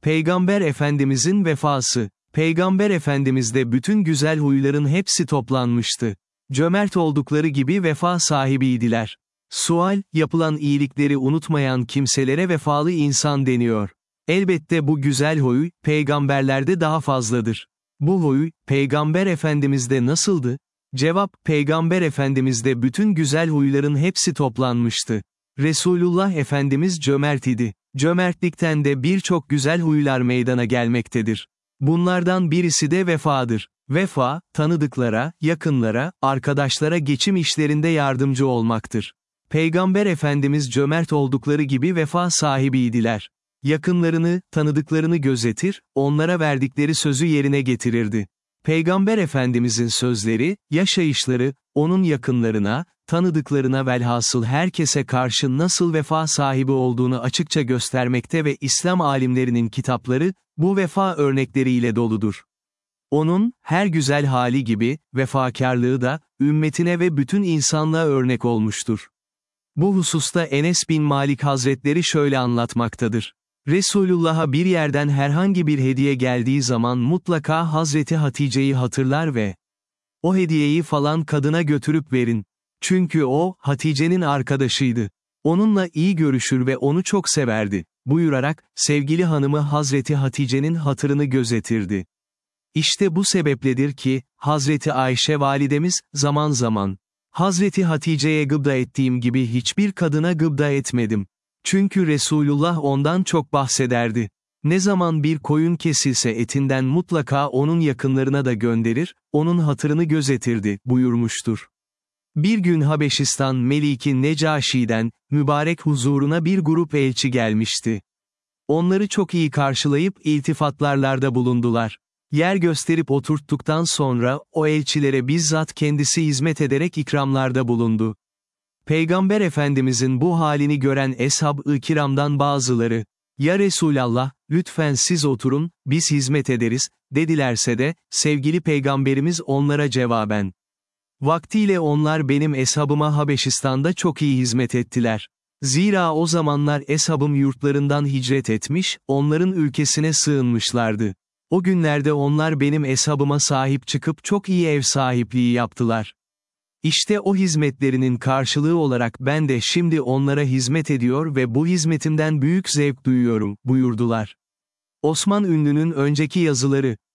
Peygamber Efendimizin vefası. Peygamber Efendimiz'de bütün güzel huyların hepsi toplanmıştı. Cömert oldukları gibi vefa sahibiydiler. Sual, yapılan iyilikleri unutmayan kimselere vefalı insan deniyor. Elbette bu güzel huy, peygamberlerde daha fazladır. Bu huy, Peygamber Efendimiz'de nasıldı? Cevap, Peygamber Efendimiz'de bütün güzel huyların hepsi toplanmıştı. Resulullah Efendimiz cömert idi. Cömertlikten de birçok güzel huylar meydana gelmektedir. Bunlardan birisi de vefadır. Vefa, tanıdıklara, yakınlara, arkadaşlara geçim işlerinde yardımcı olmaktır. Peygamber Efendimiz cömert oldukları gibi vefa sahibiydiler. Yakınlarını, tanıdıklarını gözetir, onlara verdikleri sözü yerine getirirdi. Peygamber Efendimizin sözleri, yaşayışları, onun yakınlarına, tanıdıklarına velhasıl herkese karşı nasıl vefa sahibi olduğunu açıkça göstermekte ve İslam alimlerinin kitapları, bu vefa örnekleriyle doludur. Onun, her güzel hali gibi, vefakarlığı da, ümmetine ve bütün insanlığa örnek olmuştur. Bu hususta Enes bin Malik Hazretleri şöyle anlatmaktadır. Resulullah'a bir yerden herhangi bir hediye geldiği zaman mutlaka Hazreti Hatice'yi hatırlar ve o hediyeyi falan kadına götürüp verin. Çünkü o, Hatice'nin arkadaşıydı. Onunla iyi görüşür ve onu çok severdi, buyurarak, sevgili hanımı Hazreti Hatice'nin hatırını gözetirdi. İşte bu sebepledir ki, Hazreti Ayşe validemiz, zaman zaman, Hazreti Hatice'ye gıbda ettiğim gibi hiçbir kadına gıbda etmedim. Çünkü Resulullah ondan çok bahsederdi. Ne zaman bir koyun kesilse etinden mutlaka onun yakınlarına da gönderir, onun hatırını gözetirdi, buyurmuştur. Bir gün Habeşistan Meliki Necaşi'den, mübarek huzuruna bir grup elçi gelmişti. Onları çok iyi karşılayıp iltifatlarlarda bulundular. Yer gösterip oturttuktan sonra, o elçilere bizzat kendisi hizmet ederek ikramlarda bulundu. Peygamber Efendimizin bu halini gören Eshab-ı Kiram'dan bazıları, "Ya Resulallah, lütfen siz oturun, biz hizmet ederiz," dedilerse de, sevgili Peygamberimiz onlara cevaben, "Vaktiyle onlar benim eshabıma Habeşistan'da çok iyi hizmet ettiler. Zira o zamanlar eshabım yurtlarından hicret etmiş, onların ülkesine sığınmışlardı. O günlerde onlar benim eshabıma sahip çıkıp çok iyi ev sahipliği yaptılar. İşte o hizmetlerinin karşılığı olarak ben de şimdi onlara hizmet ediyor ve bu hizmetimden büyük zevk duyuyorum," buyurdular. Osman Ünlü'nün önceki yazıları,